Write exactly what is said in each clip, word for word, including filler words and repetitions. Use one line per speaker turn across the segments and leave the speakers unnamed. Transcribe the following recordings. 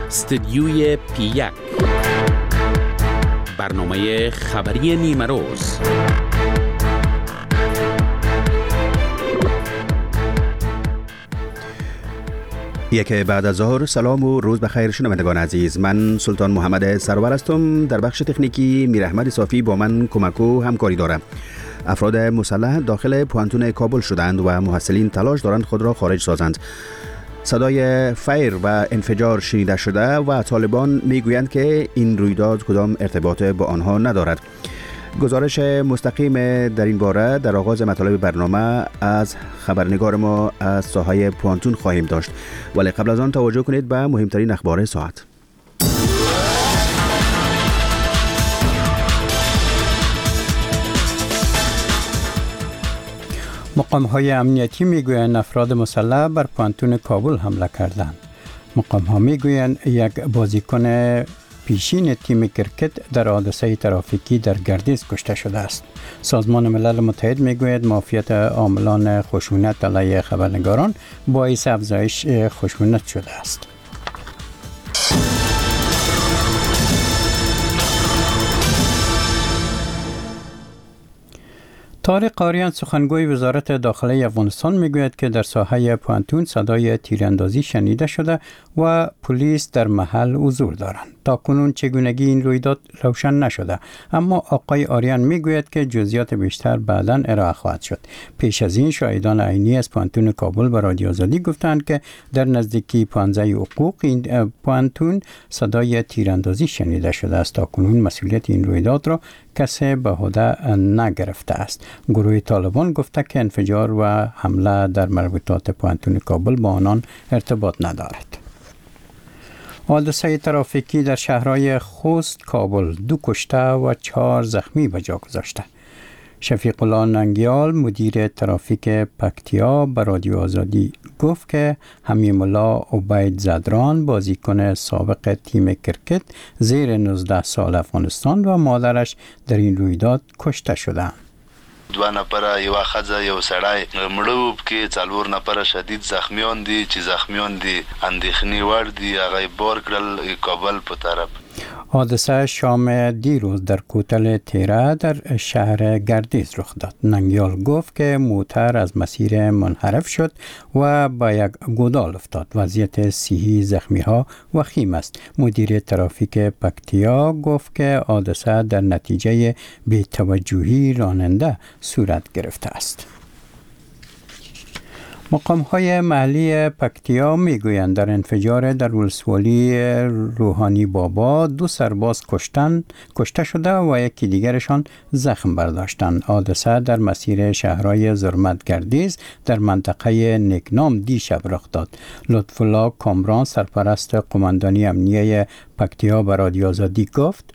استدیوی پی یک، برنامه خبری نیمه روز.
یک بعد از ظهر، سلام و روز بخیر شنوندگان عزیز. من سلطان محمد سرور هستم. در بخش تکنیکی میر احمد صافی با من کمک و همکاری دارد. افراد مسلح داخل پوانتون کابل شدند و محصلین تلاش دارند خود را خارج سازند. صدای فیر و انفجار شنیده شده و طالبان میگویند که این رویداد کدام ارتباط با آنها ندارد. گزارش مستقیم در این باره در آغاز مطالب برنامه از خبرنگار ما از ساحه پوانتون خواهیم داشت، ولی قبل از آن توجه کنید به مهمترین اخبار ساعت.
مقام‌های امنیتی میگویند افراد مسلح بر پوانتون کابل حمله کردند. مقام‌ها میگویند یک بازیکن پیشین تیم کرکت در حادثه ترافیکی در گردیز کشته شده است. سازمان ملل متحد میگوید مافیت عاملان خشونت علیه خبرنگاران باعث افزایش خشونت شده است. طارق قاریان سخنگوی وزارت داخلی افغانستان میگوید که در ساحه پوانتون صدای تیراندازی شنیده شده و پلیس در محل حضور دارند. تا کنون چگونگی این رویداد روشن نشده، اما آقای آریان میگوید که جزئیات بیشتر بعداً ارائه خواهد شد. پیش از این شاهدان عینی از پوانتون کابل به رادیو آزادی گفتند که در نزدیکی پانزده حقوق این پوانتون صدای تیراندازی شنیده شده است. تا کنون مسئولیت این رویداد را کسی به عهده نگرفته است. گروه طالبان گفته که انفجار و حمله در مربوطات پوانتون کابل با آنان ارتباط ندارد. حادثه ترافیکی در شهرهای خوست، کابل دو کشته و چهار زخمی به جا گذاشته. شفیق الله ننگیال مدیر ترافیک پکتیا به رادیو آزادی گفت که حمیم الله عبید زدران بازیکن سابق تیم کرکت زیر نوزده سال افغانستان و مادرش در این رویداد کشته شدند.
دو نفر یو خزه یو سړی مړو کې څلور نفر شدید زخمیان دي چې زخمیان دي اندېښنې وړ دي هغه بار کړل کابل په طرف.
حادثه شام دیروز در کوتل تیره در شهر گردیز رخ داد. ننگیال گفت که موتر از مسیر منحرف شد و با یک گودال افتاد. وضعیت صحی زخمی ها وخیم است. مدیر ترافیک پکتیا گفت که حادثه در نتیجه بی‌توجهی راننده صورت گرفته است. مقام‌های محلی پکتیا میگویند در انفجار در ولسوالی روحانی بابا دو سرباز کشتن کشته شده و یکی دیگرشان زخم برداشتند. حادثه در مسیر شهرهای زرمت گردیز در منطقه نکنام دیشب رخ داد. لطف الله کامران سرپرست قماندانی امنیه پکتیا به رادیو آزادی گفت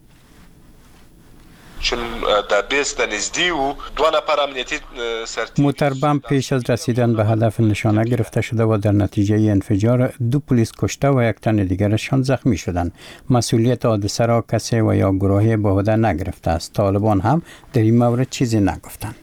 چون در بیست نزدی و دو نفر امنیتی سرتی
موتر بم پیش از رسیدن به هدف نشانه گرفته شده و در نتیجه انفجار دو پلیس کشته و یک تن دیگرشان زخمی شدند. مسئولیت حادثه را کسی و یا گروهی به عهده نگرفته است. طالبان هم در این مورد چیزی نگفتند.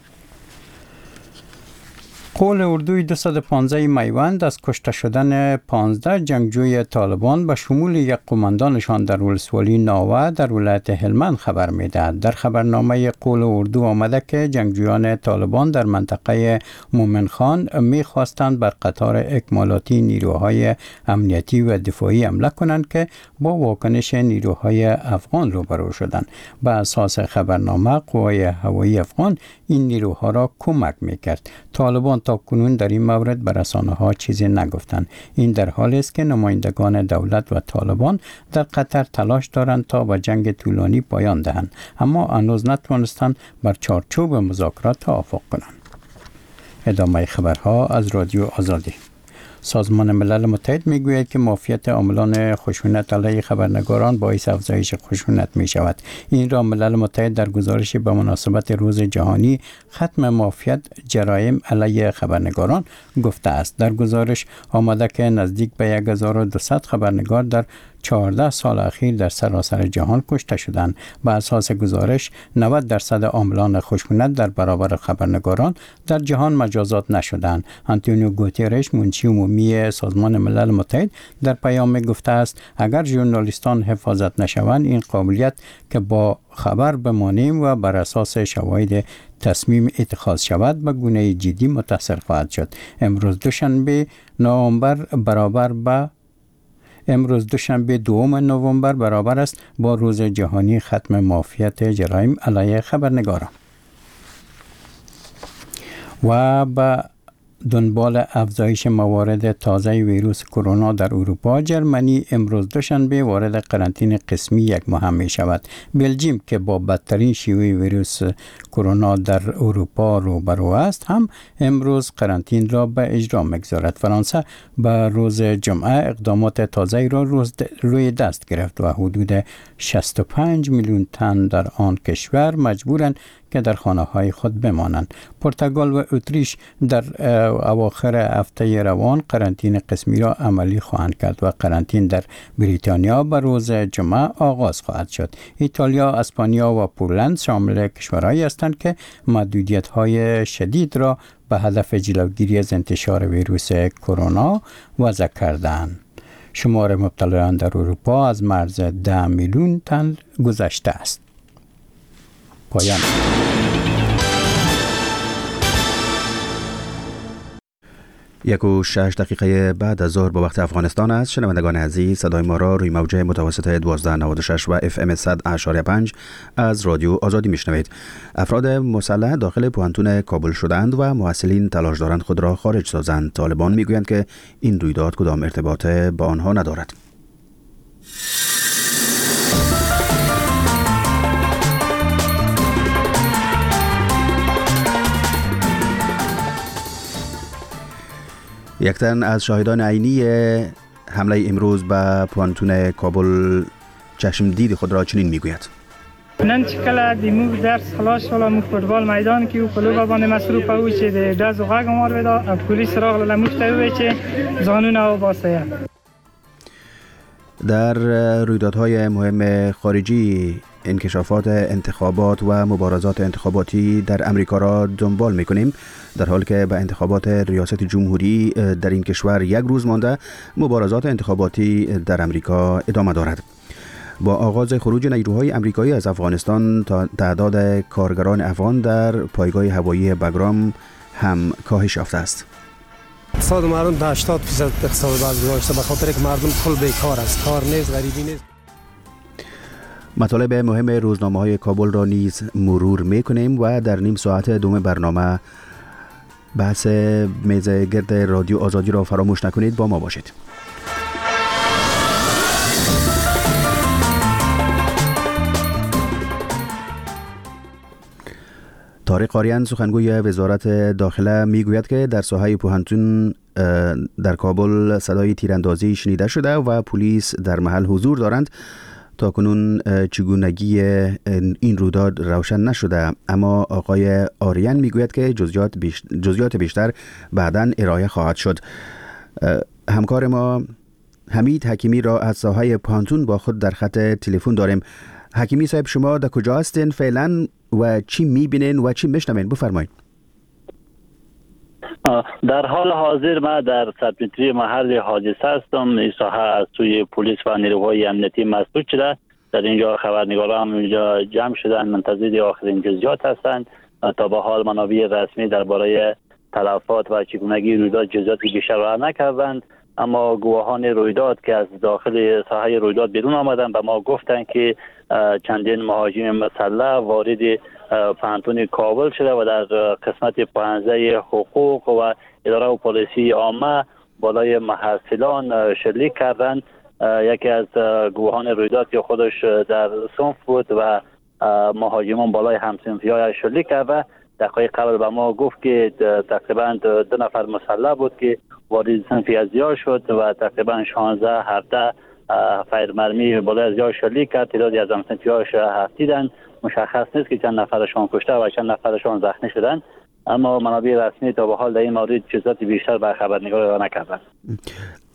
قول اردوی دویست و پانزده میوند از کشته شدن پانزده جنگجوی طالبان به شمول یک قماندانشان در ولسوالی ناوه در ولایت هلمند خبر می‌دهد. در خبرنامه قول اردو آمده که جنگجویان طالبان در منطقه مومن خان می‌خواستند بر قطار اکمالاتی نیروهای امنیتی و دفاعی حمله کنند که با واکنش نیروهای افغان روبرو شدند. به اساس خبرنامه قوای هوایی افغان این نیروها را کمک می‌کرد. طالبان تا کنون در این مورد به رسانه‌ها چیزی نگفتند. این در حالی است که نمایندگان دولت و طالبان در قطر تلاش دارند تا به جنگ طولانی پایان دهند، اما هنوز نتوانستند بر چارچوب مذاکرات توافق کنند. ادامه خبرها از رادیو آزادی. سازمان ملل متحد میگوید که مافیت عاملان خشونت علیه خبرنگاران باعث افزایش خشونت می شود. این را ملل متحد در گزارشی به مناسبت روز جهانی ختم مافیت جرایم علیه خبرنگاران گفته است. در گزارش آمده که نزدیک به هزار و دویست خبرنگار در چهارده سال اخیر در سراسر جهان کشته شدند. بر اساس گزارش نود درصد عاملان خشونت در برابر خبرنگاران در جهان مجازات نشدند. آنتونیو گوتیرش منشی عمومی سازمان ملل متحد در پیام گفته است اگر ژورنالیستان حفاظت نشوند این قابلیت که با خبر بمانیم و بر اساس شواهد تصمیم اتخاذ شود به گونه جدی متاثر خواهد شد. امروز دوشنبه نوامبر برابر با امروز دوشنبه دوم نوامبر برابر است با روز جهانی ختم مافیت جرایم علیه خبرنگاران. و با دنبال افزایش موارد تازه ویروس کرونا در اروپا، جرمنی امروز دوشنبه وارد قرنطینه قسمی یک ماه می شود. بلژیم که با بدترین شیوع ویروس کرونا در اروپا روبرو است هم امروز قرنطینه را به اجرا می‌گذارد. فرانسه به روز جمعه اقدامات تازه را روی دست گرفت و حدود شصت و پنج میلیون تن در آن کشور مجبورند که در خانه‌های خود بمانند. پرتغال و اتریش در اواخر هفته روان قرنطینه قسمی را عملی خواهند کرد و قرنطینه در بریتانیا به روز جمعه آغاز خواهد شد. ایتالیا، اسپانیا و پولند شامل کشورهایی هستند که محدودیت‌های شدید را به هدف جلوگیری از انتشار ویروس کرونا وضع کردند. شمار مبتلایان در اروپا از مرز ده میلیون تن گذشته است. پایان.
یک و شش دقیقه بعد از ظهر به وقت افغانستان است. شنوندگان عزیز، صدای ما را روی موجه متوسط دوازده نود و شش و اف ام صد اشاره پنج از رادیو آزادی میشنوید. افراد مسلح داخل پوهنتون کابل شدند و محصلین تلاش دارند خود را خارج سازند. طالبان میگویند که این رویداد کدام ارتباط با آنها ندارد. یک تن از شاهدان عینی حمله امروز به پوهنتون کابل چشم دید خود را چنین میگوید.
نن چې کله د موږ درس خلاص شول، موږ فوتبال میدان کې په لوبه باندې مصروف وو چې د ډز غږ مار ودا، پولیس راغله موږ ته وویل چې ځانونه وباسئ.
در رویدادهای مهم خارجی انکشافات انتخابات و مبارزات انتخاباتی در امریکا را دنبال می‌کنیم. در حالی که به انتخابات ریاست جمهوری در این کشور یک روز مانده، مبارزات انتخاباتی در امریکا ادامه دارد. با آغاز خروج نیروهای امریکایی از افغانستان، تعداد کارگران افغان در پایگاه هوایی بگرام هم کاهش یافته است.
اقتصاد مردم تا هشتاد درصد اقتصاد باز گذاشته، به خاطر که مردم کل بیکار است، کار نیست، غریبی نیست.
مطالب مهم روزنامه‌های کابل را نیز مرور می‌کنیم و در نیم ساعت دوم برنامه بحث میز گرد رادیو آزادی را فراموش نکنید. با ما باشید. طارق قاریان سخنگوی وزارت داخله میگوید که در ساحه پوهنتون در کابل صدای تیراندازی شنیده شده و پلیس در محل حضور دارند. تا کنون چگونگی این رویداد روشن نشده، اما آقای آریان میگوید که جزئیات بیشتر, جزئیات بیشتر بعداً ارائه خواهد شد. همکار ما حمید حکیمی را از ساحه پوهنتون با خود در خط تلفن داریم. حکیمی صاحب، شما در کجا هستین فعلا و چی میبینین و چی میشنوین؟ بفرمایید.
در حال حاضر ما در سبمتری محل حادثه هستم. این ساحه از سوی پلیس و نیروهای امنیتی مسدود شده. در اینجا خبرنگاران هم اینجا جمع شدن، منتظر آخرین جزئیات هستند. تا به حال منابع رسمی درباره تلفات و چگونگی رویداد جزئیات بیشتر را نکردند، اما گواهان رویداد که از داخل ساحه رویداد بیرون آمدند به ما گفتند که چندین مهاجم مسلح وارد پوهنتون کابل شده و در قسمت پانزده حقوق و اداره و پلیسی عامه بالای محصلان شلیک کردند. یکی از گواهان رویداد که خودش در صنف بود و مهاجمان بالای همصنفی‌های شلیک کرده، دقایق قبل به ما گفت که تقریبا دو نفر مسلح بود که وارد صنف ازیا شد و تقریبا شانزده هفده فایر مرمی بالای ازیا شلیک کرد. تعدادی از همصنفی‌هاش هفتیدن. مشخص نیست که چند نفرشان کشته و چند نفرشان زخمی شدند، اما منابع رسمی تا به حال در این مورد چیزات بیشتر به خبرنگار را نکردند.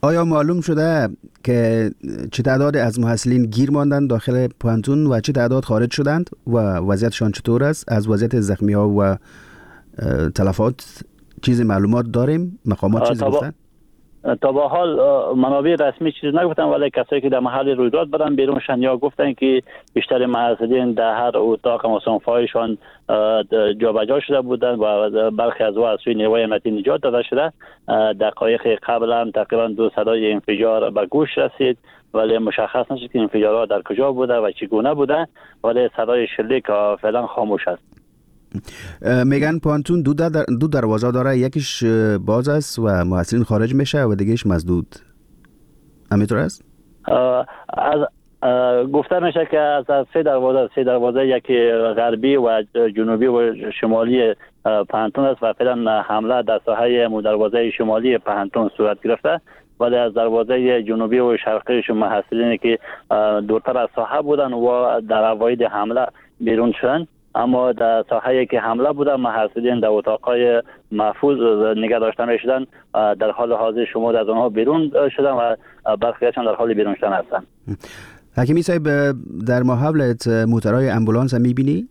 آیا معلوم شده که چه تعداد از محصلین گیر ماندند داخل پانتون و چه تعداد خارج شدند و وضعیتشان چطور است؟ از وضعیت زخمی ها و تلفات چیز معلومات داریم؟ مقامات چیز گفتن؟
تا به حال منابع رسمی چیز نگفتن، ولی کسایی که در محل رویداد بودن بیرون شدن یا گفتن که بیشتر محصلین در هر اتاق مصنفایشان جابجا شده بودند و برخی از او از سوی نیروهای امنیتی نجات داده شده. دقایق قبل هم تقریبا دو صدای انفجار به گوش رسید، ولی مشخص نشد که انفجارات در کجا بوده و چگونه بوده، ولی صدای شلیک فعلا خاموش است.
میگن پانتون دو, در دو دروازه داره، یکیش باز است و محصلین خارج میشه و دیگهش مسدود. همینطور است؟
از گفته میشه که از سه دروازه سه دروازه یکی غربی و جنوبی و شمالی پانتون است و فعلا حمله در ساحه دروازه شمالی پانتون صورت گرفته، ولی از دروازه جنوبی و شرقیش محصلینی که دورتر از ساحه بودن و در اوایل حمله بیرون شدن، اما در ساحه‌ای که حمله بودن محصلین در اتاق‌های محفوظ نگه داشته می‌شدن. در حال حاضر شما از آنها بیرون شدن و برخیشان در حال بیرون شدن هستند.
حکیمی صاحب، در ماحولت موترهای امبولانس هم می‌بینی؟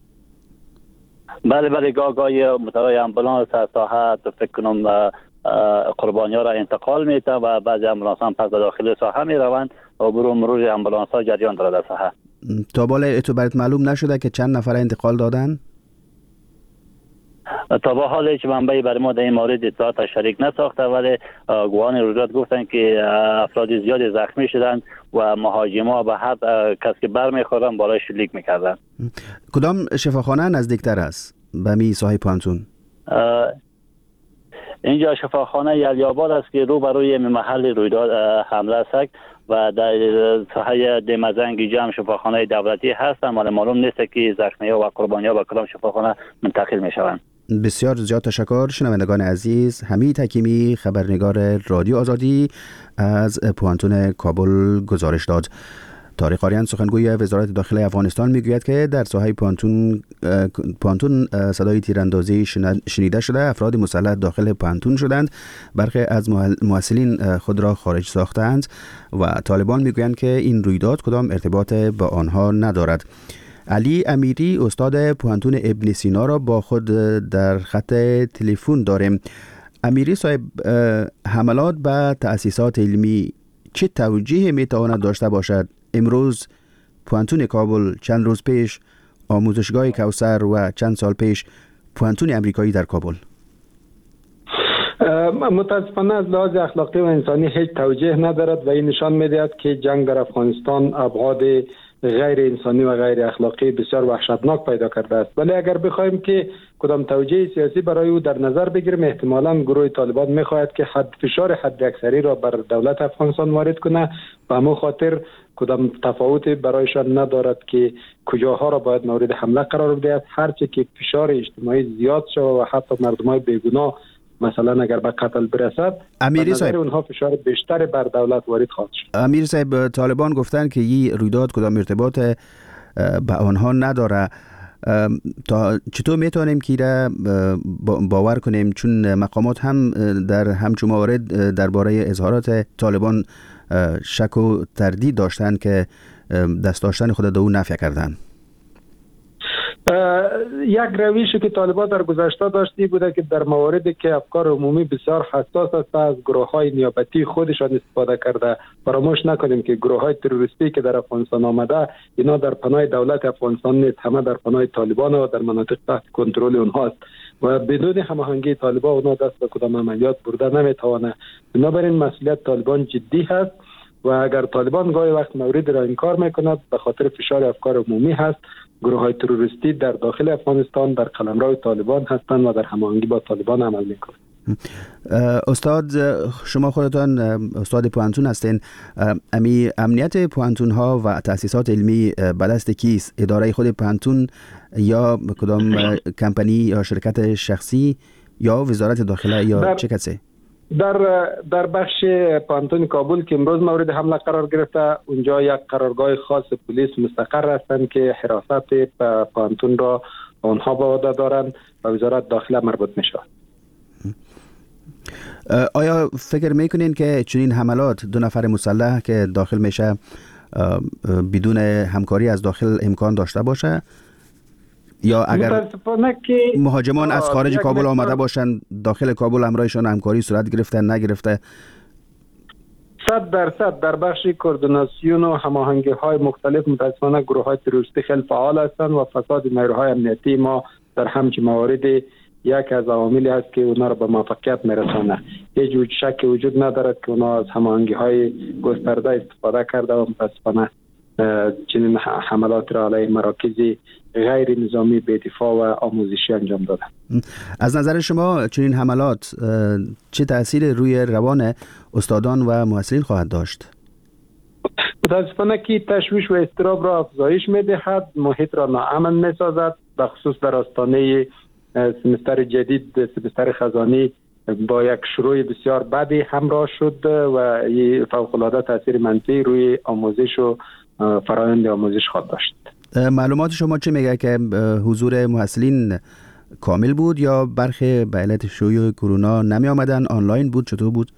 بله بله، گاه گاهی موترهای امبولانس از ساحه فکر کنم قربانی‌ها را انتقال می‌ده و بعضی امبولانس‌ها پس داخل ساحه می‌روند و برو مرور امبولانس‌ها جریان دارد در ساحه.
تا بالا تو برات معلوم نشده که چند نفر انتقال دادن؟
تا به حال هیچ منبعی برای ما در این مورد اطلاعات شریک نساخته، ولی گواهان رویداد گفتن که افراد زیادی زخمی شدند و مهاجما به هر کس که برمیخورن بالای شلیک میکردن.
کدام شفاخانه نزدیکتر است به می ساحه پانتون؟
اینجا شفاخانه یلیاباد است که رو بروی محل رویداد حمله است و در ساحه دمزنگ جمع شفاخانه دولتی هست، اما معلوم نیست که زخمی‌ها و قربانی‌ها به کدام شفاخانه منتقل می‌شوند.
بسیار زیاد تشکر. شنوندگان عزیز، حمید حکیمی، خبرنگار رادیو آزادی از پوانتون کابل گزارش داد. طارق آریان، سخنگوی وزارت داخلی افغانستان، میگوید که در ساحه پانتون پانتون صدای تیراندازی شنیده شده، افراد مسلح داخل پانتون شدند، برخی از محصلین خود را خارج ساختند و طالبان میگویند که این رویداد کدام ارتباط با آنها ندارد. علی امیری، استاد پانتون ابن سینا، را با خود در خط تلفن داریم. امیری صاحب، حملات به تأسیسات علمی چه توجیه میتواند داشته باشد؟ امروز پوانتون کابل، چند روز پیش آموزشگاه کوثر و چند سال پیش پوانتون امریکایی در کابل.
متاسفانه از لحاظ اخلاقی و انسانی هیچ توجیه ندارد و این نشان می‌دهد که جنگ در افغانستان ابعاد غیر انسانی و غیر اخلاقی بسیار وحشتناک پیدا کرده است. ولی اگر بخوایم که کدام توجیه سیاسی برای او در نظر بگیریم، احتمالاً گروه طالبان می‌خواهد که حد فشار حد اکثری را بر دولت افغانستان وارد کنه و همون خاطر کدام تفاوتی برایشان ندارد که کجاها را باید مورد حمله قرار بدهد. هرچه که فشار اجتماعی زیاد شود و حتی مردمای بیگناه مثلا اگر به قتل برسد،
امیری صاحب،
اونها فشار بیشتر بر دولت وارد خواهد شد.
امیر صاحب، طالبان گفتن که این رویداد کدام ارتباط به آنها نداره. تا چطور میتونیم که را باور کنیم؟ چون مقامات هم در همچون موارد درباره اظهارات طالبان شک و تردید داشتن که دست داشتن خود دو نفی کردن.
یک روشی که طالبان در گذشته داشتی بوده که در مواردی که افکار عمومی بسیار حساس است از گروه‌های نیابتی خودشان استفاده کرده. فراموش نکنیم که گروه‌های تروریستی که در افغانستان آمده، اینا در پناه دولت افغانستان نیست، همه در پناه طالبان و در مناطق تحت کنترل اونهاست و بدون هماهنگی طالبان اونها دست به کدام عملیات برده نمیتوانه. بنابراین مسئولیت طالبان جدی هست و اگر طالبان گاهی وقت مورد را انکار میکند به خاطر فشار افکار عمومی هست. گروه های تروریستی در داخل افغانستان در قلمرو طالبان هستند و در هماهنگی با طالبان عمل میکنند.
استاد، شما خودتان استاد پوانتون هستین. امی امنیت پوانتون ها و تأسیسات علمی به دست کیست؟ اداره خود پوانتون یا کدام کمپانی یا شرکت شخصی یا وزارت داخله یا چه کسی؟
در در بخش پانتون کابل که امروز مورد حمله قرار گرفته، اونجا یک قرارگاه خاص پلیس مستقر هستند که حراست پانتون را آنها به عهده دارند و وزارت داخله مربوط میشه.
آیا فکر میکنین که چنین حملات دو نفر مسلح که داخل میشه بدون همکاری از داخل امکان داشته باشه؟ یا اگر مهاجمان از خارج کابل آمده باشن داخل کابل همراهشان همکاری صورت گرفته نگرفته؟
صد درصد در بخش کوردیناسیون و هماهنگی های مختلف متاسفانه گروه های تروریستی خیلی فعال هستند و فساد نیروهای امنیتی ما در همچین موارد یک از عواملی است که اونا را به موفقیت میرسانه. هیچ وجود شک وجود ندارد که اونا از هماهنگی های گسترده استفاده کرده و متاسفانه چنین حملات را علیه مراکز غیر نظامی به دفاع و آموزشی انجام داده.
از نظر شما چنین حملات چه تأثیر روی روان استادان و محصلین خواهد داشت؟
متاسفانه که تشویش و اضطراب را افزایش می‌دهد، محیط را ناامن می‌سازد، به خصوص در آستانه سمستر جدید، سمستر خزانی با یک شروع بسیار بدی همراه شد و فوق‌العاده تاثیر منفی روی آموزش و فرآیند آموزش خواهد داشت.
معلومات شما چه میگه که حضور محصلین کامل بود یا برخی به علت شیوع کرونا نمی آمدن، آنلاین بود، چطور بود؟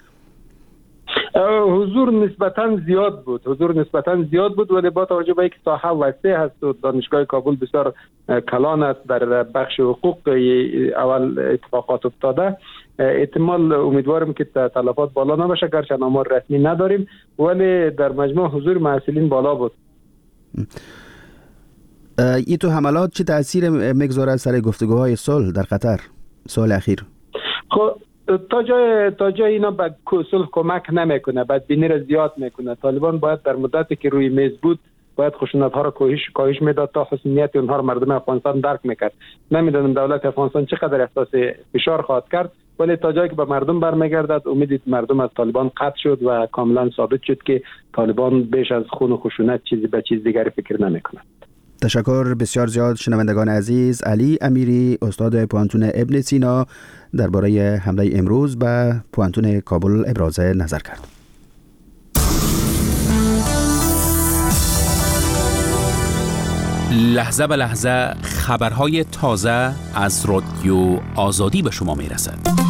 حضور نسبتاً زیاد بود حضور نسبتاً زیاد بود ولی با توجه به اینکه ساحه وسیع است و دانشگاه کابل بسیار کلان است در بخش حقوق اول اتفاقات افتاده، احتمال امیدوارم که تلفات بالا نباشه، گرچه آمار رسمی نداریم ولی در مجموع حضور محصلین بالا بود.
این تو حملات چه تأثیر میگذاره سر گفتگوهای صلح در قطر سال اخیر؟
خب تا جای تا جای اینا به صلح کمک نمیکنه، بدبینی را زیاد میکنه. طالبان باید در مدتی که روی میز بود باید خشونت ها را کاهش کاهش میداد تا حسنیت اونها را مردم افغانستان درک میکرد. نمیدونم دولت افغانستان چقدر احساس فشار خواهد کرد ولی تا جایی که به مردم برمیگردد امید مردم از طالبان قطع شد و کاملا ثابت شد که طالبان بیش از خون و خشونت چیزی به چیز دیگری فکر نمیکنه.
تشکر بسیار زیاد شنوندگان عزیز. علی امیری استاد پوانتون ابن سینا درباره حمله امروز به پوانتون کابل ابراز نظر کرد.
لحظه به لحظه خبرهای تازه از رادیو آزادی به شما میرسد.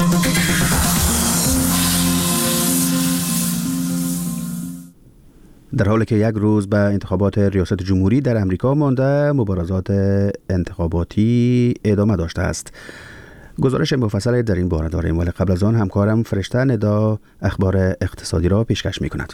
در حالی که یک روز به انتخابات ریاست جمهوری در امریکا مانده، مبارزات انتخاباتی ادامه داشته است. گزارش مفصل در این باره داریم ولی قبل از آن همکارم فرشته ندا اخبار اقتصادی را پیشکش می کند.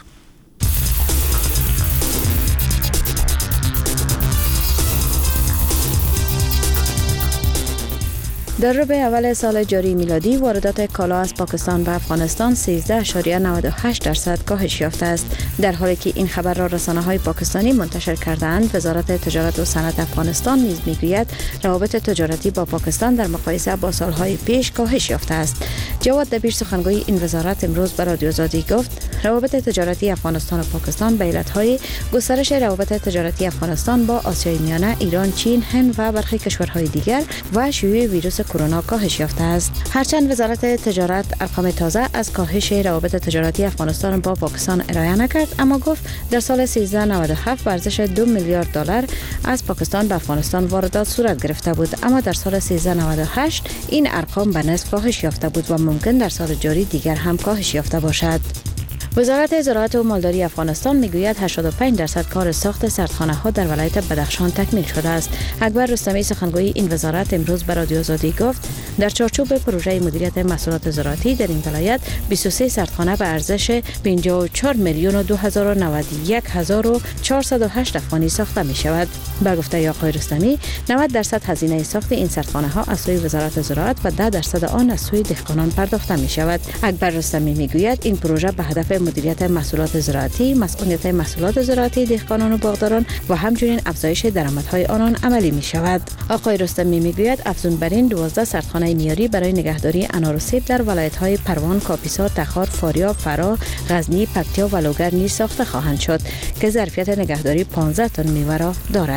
در ربع اول سال جاری میلادی واردات کالا از پاکستان به افغانستان سیزده اشاریه نود و هشت درصد کاهش یافته است. در حالی که این خبر را رسانه‌های پاکستانی منتشر کرده‌اند، وزارت تجارت و صنعت افغانستان نیز میگوید روابط تجارتی با پاکستان در مقایسه با سالهای پیش کاهش یافته است. جواد دبیر سخنگوی این وزارت امروز به رادیو آزادی گفت روابط تجارتی افغانستان و پاکستان به علت‌های گسترش روابط تجارتی افغانستان با آسیای میانه، ایران، چین، هند و برخی کشورهای دیگر و شیوع ویروس کرونا کاهش یافته است. هرچند وزارت تجارت ارقام تازه از کاهش روابط تجارتی افغانستان با پاکستان ارائه نکرد، اما گفت در سال سیزده نود و هفت به ارزش دو میلیارد دلار از پاکستان به افغانستان واردات صورت گرفته بود، اما در سال سیزده نود و هشت این ارقام به نصف کاهش یافته بود و ممکن در سال جاری دیگر هم کاهش یافته باشد. وزارت زراعت و مالداری افغانستان میگوید هشتاد و پنج درصد کار ساخت سردخانه ها در ولایت بدخشان تکمیل شده است. اکبر رستمی سخنگوی این وزارت امروز به رادیو آزادی گفت در چارچوب پروژه مدیریت محصولات زراعتی در این ولایت بیست و سه سردخانه به ارزش پنجاه و چهار میلیون و دو هزار و نود و یک هزار و چهارصد و هشت افغانی ساخته می شود. به گفته آقای رستمی نود درصد هزینه ساخت این سردخانه ها از سوی وزارت زراعت و ده درصد آن از سوی دهقانان پرداخته می شود. اکبر رستمی میگوید این پروژه به هدف مدیریت محصولات زراعتی، مسئولیت محصولات زراعتی دهقانان و باغداران و همچنین افزایش درآمدهای آنان عملی می شود. آقای رستمی میگوید افزون بر این دوازده سردخانه میاری برای نگهداری انار و سیب در ولایت‌های پروان، کاپیسا، تخار، فاریاب، فرا، غزنی، پکتیا و لوگر نیز ساخته خواهند شد که ظرفیت نگهداری پانزده تن میوه را دارد.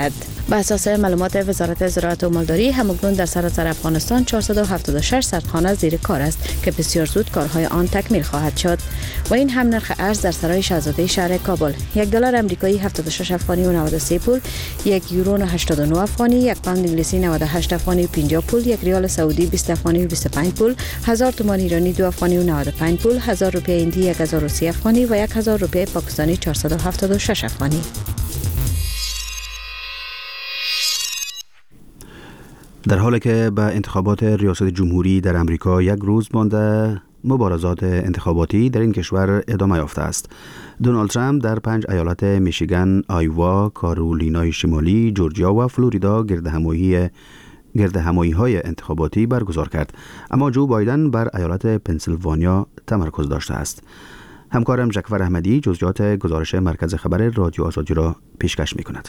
به اساس معلومات وزارت زراعت و مالداری همکنون در سراسر افغانستان چهارصد و هفتاد و شش سردخانه زیر کار است که بسیار زود کارهای آن تکمیل خواهد شد. و این هم نرخ ارز در سرای شاهزاده شهر کابل: یک دلار امریکایی هفتاد و شش افغانی و نود و سه پول، یک یورو هشتاد و نه افغانی، یک پوند انگلیسی نود و هشت افغانی و پنجاه پول، یک ریال سعودی بیست افغانی و بیست و پنج پول، هزار تومان ایرانی دو افغانی و نود و پنج پول، هزار روپیه هندی یک هزار و سی افغانی و یک هزار روپیه پاکستانی چهارصد و هفتاد و شش افغانی.
در حالی که به انتخابات ریاست جمهوری در امریکا یک روز مانده، مبارزات انتخاباتی در این کشور ادامه یافته است. دونالد ترامپ در پنج ایالت میشیگان، آیوا، کارولینای شمالی، جورجیا و فلوریدا گردهمایی گردهمایی‌های انتخاباتی برگزار کرد، اما جو بایدن بر ایالت پنسیلوانیا تمرکز داشته است. همکارم جعفر احمدی جزئیات گزارش مرکز خبر رادیو آزادی را پیشکش می‌کند.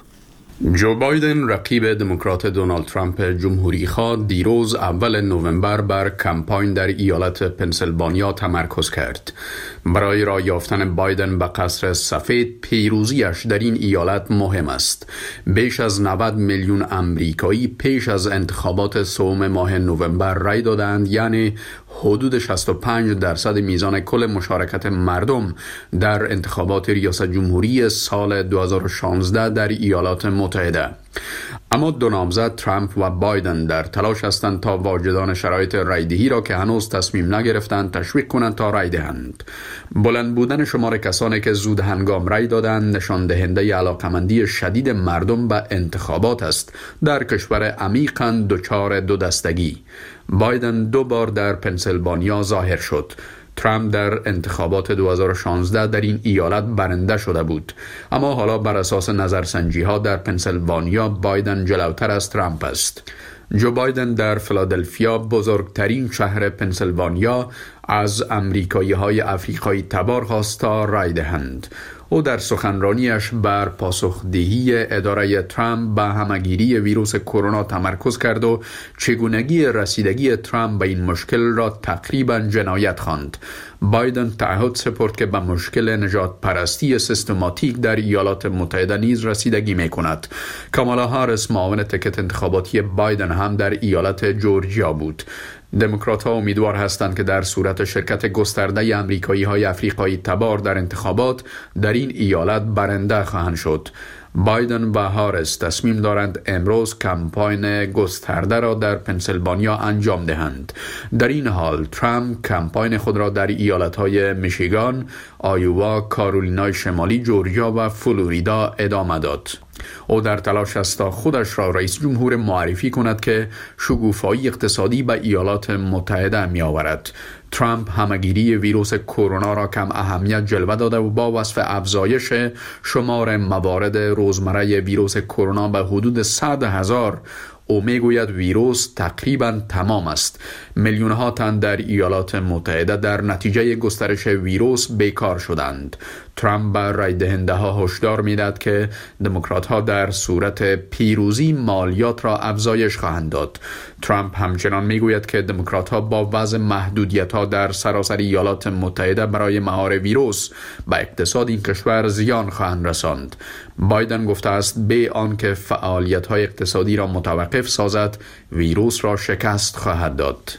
جو بایدن رقیب دموکرات دونالد ترامپ جمهوری خواه دیروز اول نوامبر بر کمپاین در ایالت پنسیلوانیا تمرکز کرد. برای راه یافتن بایدن به قصر سفید پیروزیش در این ایالت مهم است. بیش از نود میلیون امریکایی پیش از انتخابات سوم ماه نوامبر رای دادند، یعنی حدود شصت و پنج درصد میزان کل مشارکت مردم در انتخابات ریاست جمهوری سال دو هزار و شانزده در ایالات متحده. اما دو نامزد ترامپ و بایدن در تلاش هستند تا واجدان شرایط رایدهی را که هنوز تصمیم نگرفتند تشویق کنند تا رای دهند. بلند بودن شمار کسانی که زود هنگام رای دادند نشان دهنده علاقمندی شدید مردم به انتخابات است در کشور عمیقاً دچار دو دستگی. بایدن دو بار در پنسیلوانیا ظاهر شد. ترامپ در انتخابات دو هزار و شانزده در این ایالت برنده شده بود، اما حالا بر اساس نظرسنجی ها در پنسیلوانیا بایدن جلوتر از ترامپ است. جو بایدن در فیلادلفیا، بزرگترین شهر پنسیلوانیا، از امریکایی های افریقایی تبار خواست تا رای دهند. او در سخنرانیش بر پاسخدهی اداره ترامپ به همهگیری ویروس کرونا تمرکز کرد و چگونگی رسیدگی ترامپ به این مشکل را تقریباً جنایت خواند. بایدن تعهد سپرد که به مشکل نجات پرستی سیستماتیک در ایالات متحده نیز رسیدگی می کند. کامالا هاریس، معاون تکت انتخاباتی بایدن، هم در ایالت جورجیا بود. دموکرات ها امیدوار هستند که در صورت شرکت گسترده امریکایی های افریقایی تبار در انتخابات در این ایالت برنده خواهند شد. بایدن و هاریس تصمیم دارند امروز کمپاین گسترده را در پنسیلوانیا انجام دهند. در این حال ترامپ کمپاین خود را در ایالت‌های میشیگان، آیوا، کارولینای شمالی، جورجیا و فلوریدا ادامه داد. او در تلاش است تا خودش را رئیس جمهور معرفی کند که شکوفایی اقتصادی به ایالات متحده می آورد. ترامپ همهگیری ویروس کرونا را کم اهمیت جلوه داده و با وصف افزایش شمار موارد روزمره ویروس کرونا به حدود صد هزار او میگوید ویروس تقریبا تمام است. میلیون ها تن در ایالات متحده در نتیجه گسترش ویروس بیکار شدند. ترامپ بر رای دهنده ها هشدار میداد که دموکرات ها در صورت پیروزی مالیات را افزایش خواهند داد. ترامپ همچنان میگوید که دموکرات ها با وضع محدودیت ها در سراسر ایالات متحده برای مهار ویروس به اقتصاد این کشور زیان خواهند رساند. بایدن گفته است به آنکه فعالیت های اقتصادی را متوقف سازد، ویروس را شکست خواهد داد.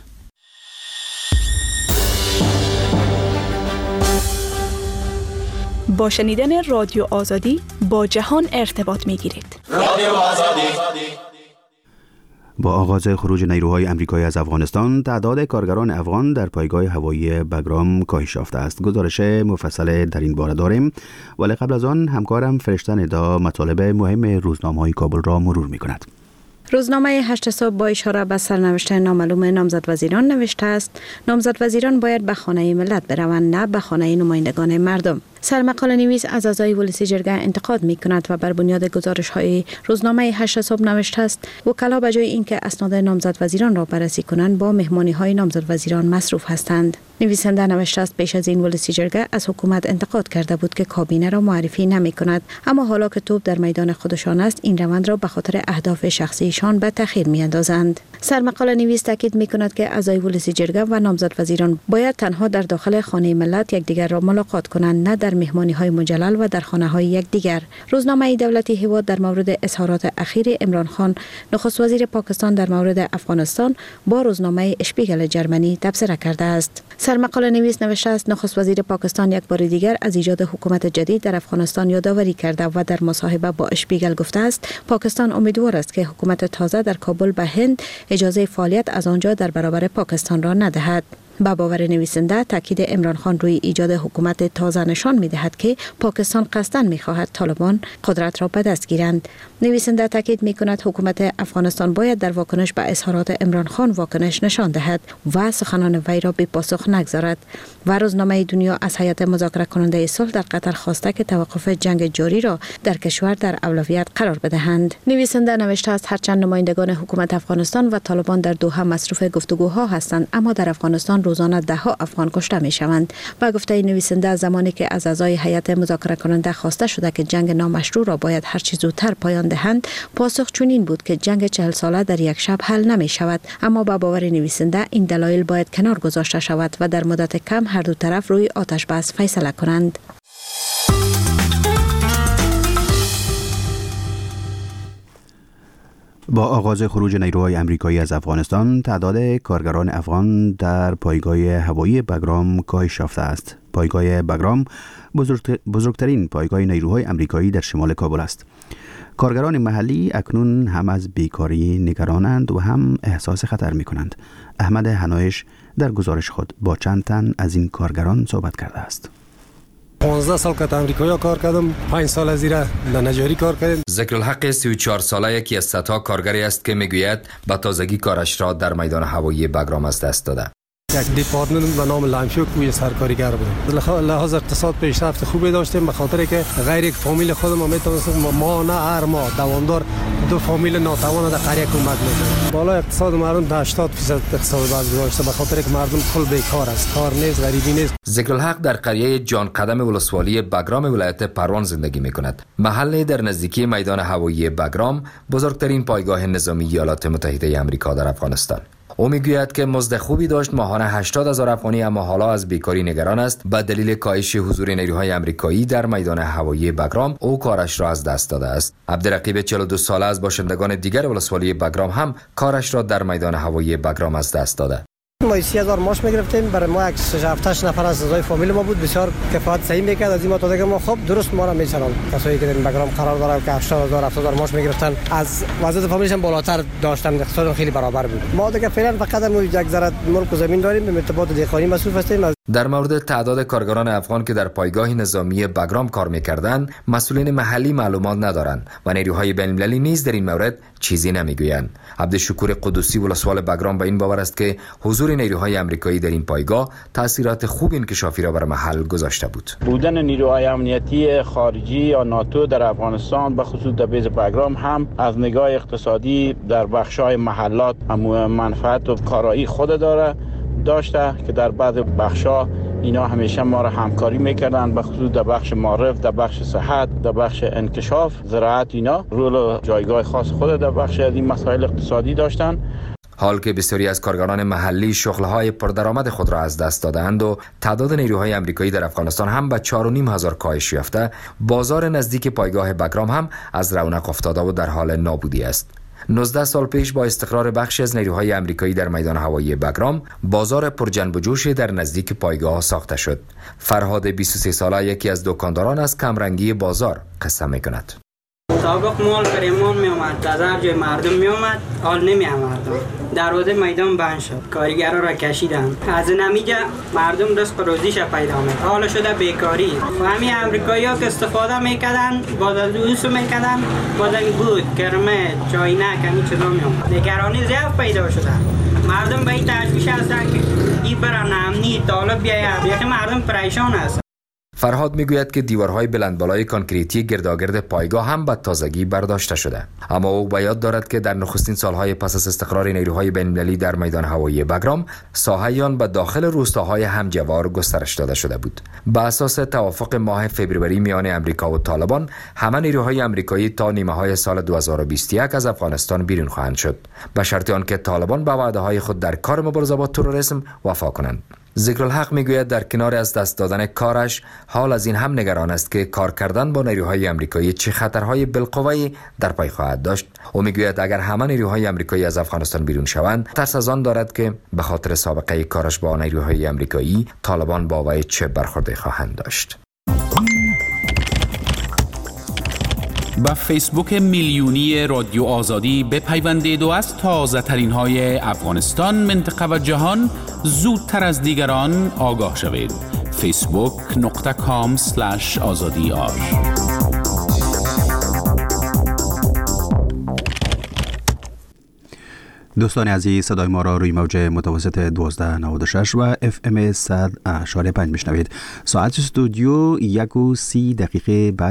با شنیدن رادیو آزادی با جهان ارتباط می گیرید.
رادیو آزادی. با آغاز خروج نیروهای امریکایی از افغانستان، تعداد کارگران افغان در پایگاه هوایی بگرام کاهش یافته است. گزارش مفصل در این باره داریم، ولی قبل از آن همکارم فرشته ندا مطالب مهم روزنامه‌های کابل را مرور می‌کند.
روزنامه هشت صبح با اشاره به سرنوشت نامعلوم نامزد وزیران نوشته است: نامزد وزیران باید به خانه ملت بروند، نه به خانه نمایندگان مردم. سرمقاله نویس از اعضای ولسی جرگه انتقاد می کند و بر بنیاد گزارش های روزنامه هشت صبح نوشته است: وکلا به جای اینکه اسناد نامزد وزیران را بررسی کنند، با مهمانی های نامزد وزیران مصروف هستند. نویسنده نوشته است پیش از این ولسی جرگه از حکومت انتقاد کرده بود که کابینه را معرفی نمی کند، اما حالا که توپ در میدان خودشان است، این روند را به خاطر اهداف شخصیشان به تأخیر می اندازند. سرمقاله نویس تاکید می‌کند که اعضای ولسی جرگه و نامزد وزیران باید تنها در داخل خانه ملت یکدیگر را ملاقات کنند، نه در مهمانی‌های مجلل و در خانه‌های یکدیگر. روزنامه دولتی هیواد در مورد اظهارات اخیر عمران خان نخست وزیر پاکستان در مورد افغانستان با روزنامه اشپیگل جرمنی تبصره کرده است. سرمقاله نویس نوشته است نخست وزیر پاکستان یک بار دیگر از ایجاد حکومت جدید در افغانستان یادآوری کرده و در مصاحبه با اشپیگل گفته است پاکستان امیدوار است که حکومت تازه در کابل به هند اجازه فعالیت از آنجا در برابر پاکستان را ندهد. با باور نویسنده تاکید عمران خان روی ایجاد حکومت تازه نشان می‌دهد که پاکستان قصداً می‌خواهد طالبان قدرت را به دست گیرند. نویسنده تاکید می‌کند حکومت افغانستان باید در واکنش به اظهارات عمران خان واکنش نشان دهد و سخنان وی را بی پاسخ نگذارد. و روزنامه دنیا از هیئت مذاکره کننده صلح در قطر خواسته که توقف جنگ جاری را در کشور در اولویت قرار بدهند. نویسنده نوشته است هرچند نمایندگان حکومت افغانستان و طالبان در دوحه مصروف گفتگوها هستند، اما در افغانستان روزانه ده ها افغان کشته می شوند. و گفته نویسنده زمانی که از اعضای هیئت مذاکره کننده خواسته شده که جنگ نامشروع را باید هر چه زودتر پایان دهند، پاسخ چنین بود که جنگ چهل ساله در یک شب حل نمی شود. اما با باور نویسنده این دلایل باید کنار گذاشته شود و در مدت کم هر دو طرف روی آتش بس فیصله کنند.
با آغاز خروج نیروهای امریکایی از افغانستان، تعداد کارگران افغان در پایگاه هوایی بگرام کاهش یافته است. پایگاه بگرام بزرگترین پایگاه نیروهای امریکایی در شمال کابل است. کارگران محلی اکنون هم از بیکاری نگرانند و هم احساس خطر می کنند. احمد حنایش در گزارش خود با چند تن از این کارگران صحبت کرده است.
پانزده سال که امریکایی کار کردم، پنج سال از زیر نجاری کار کردم.
ذکرالحق سی و چهار ساله یکی از صدها کارگری است که میگوید با تازگی کارش را در میدان هوایی بگرام از دست داده.
یک دیپارتمنت به نام لامشو کوی سرکاریگر بودم. لحاظ اقتصاد پیشرفت خوبی داشتیم به خاطر که غیر یک فامیل خودم ما میتونستم ما نه هر ما دوامدار دو فامیل ناتوان در قریه کمک میکنیم. بالا اقتصاد مردم تا هشتاد درصد اقتصاد باز گذاشته به خاطر که مردم کل بیکار است، کار نیست، غریبی نیست.
ذکرالحق در قریه جان قدم ولسوالی بگرام ولایت پروان زندگی میکند. محله در نزدیکی میدان هوایی بگرام بزرگترین پایگاه نظامی ایالات متحده آمریکا در افغانستان. او میگوید که مزد خوبی داشت، ماهانه هشتاد هزار افغانی، اما حالا از بیکاری نگران است. به دلیل کاهش حضور نیروهای آمریکایی در میدان هوایی بگرام او کارش را از دست داده است. عبدالرقیب چهل و دو ساله از باشندگان دیگر ولسوالی بگرام هم کارش را در میدان هوایی بگرام از دست داده.
ما سی هزار ماش میگرفتیم، برای ما یک هفت نفر از اعضای فامیل ما بود، بسیار کفایت صحیح میکرد. از این ما تا ما خوب درست ما را میچران. کسایی که در بگرام قرار دارن که هشتاد هزار هفتاد هزار ماش میگرفتن، از وضعیت فامیلشون بالاتر داشتن، اقتصاد خیلی برابر بود. ما دیگه فعلا فقط ما یک ذره ملک و زمین داریم، به مرتبات دهقانی مصروف هستیم.
در مورد تعداد کارگران افغان که در پایگاه نظامی بگرام کار میکردند، مسئولین محلی معلومات ندارند و نیروهای بین‌المللی نیز در این مورد چیزی نمیگویند. عبدالشکور قدوسی ولسوال بگرام به این باور است که حضور نیروهای آمریکایی در این پایگاه تاثیرات خوب انکشافی را بر محل گذاشته بود.
بودن نیروهای امنیتی خارجی یا ناتو در افغانستان به خصوص در بیض بگرام هم از نگاه اقتصادی در بخش‌های محلات منفعت و کارایی خود داره داشته که در بعض بخش‌ها اینا همیشه ما را همکاری میکردن، به خصوص در بخش معرف، در بخش صحت، در بخش انکشاف، زراعت، اینا رول و جایگاه خاص خود در بخش از این مسائل اقتصادی داشتن.
حال که بسیاری از کارگران محلی شغل‌های پردرآمد خود را از دست دادند و تعداد نیروهای آمریکایی در افغانستان هم به چهار و نیم هزار کاهش یافته، بازار نزدیک پایگاه بگرام هم از رونق افتاده و در حال نابودی است. نوزده سال پیش با استقرار بخشی از نیروهای آمریکایی در میدان هوایی بگرام، بازار پرجنب و جوش در نزدیک پایگاه ساخته شد. فرهاد بیست و سه ساله یکی از دکانداران از کمرنگی بازار قصه می‌کند.
سابق مال بریمان می اومد، از هر جای مردم می اومد، حال نمی آمد. دروازه میدان بند شد، کارگرها را کشیدن. از نمیجا مردم رزق روزیش پیدا می. حالا شده بیکاری. و همین امریکایی‌ها که استفاده میکردن، باز از دوست میکردن، باز این بود، کرمه، چاینک، همین چیزا می اومد. نگرانی زیاد پیدا شده. مردم به این تشویش هستن که این برن امنی طالب بیاید. یکی مردم پریشان هست.
فرهاد میگوید که دیوارهای بلندبالای کانکریتی گرداگرد پایگاه هم به تازگی برداشته شده، اما او به یاد دارد که در نخستین سالهای پس از استقرار نیروهای بین‌المللی در میدان هوایی بگرام، ساحه آن به داخل روستاهای همجوار گسترش داده شده بود. به اساس توافق ماه فوریه میان امریکا و طالبان، همه نیروهای امریکایی تا نیمه های سال دو هزار و بیست و یک از افغانستان بیرون خواهند شد، به شرط آنکه طالبان به وعده های خود در کار مبارزه با تروریسم وفا کنند. ذکرالحق میگوید در کنار از دست دادن کارش، حال از این هم نگران است که کار کردن با نیروهای امریکایی چه خطرهای بالقوه‌ای در پی خواهد داشت. او میگوید اگر همه نیروهای امریکایی از افغانستان بیرون شوند، ترس از آن دارد که به خاطر سابقه کارش با نیروهای امریکایی، طالبان با وی چه برخوردی خواهند داشت.
با فیسبوک میلیونی رادیو آزادی بپیوندید و از تازه ترین های افغانستان، منطقه و جهان زودتر از دیگران آگاه شوید. فیسبوک نقطه کام سلش آزادی آر.
دوستان عزیز، صدای ما را روی موج متوسط دوازده نود و شش و اف ام صد و پنج میشنوید. ساعت استودیو یک و سی دقیقه بعد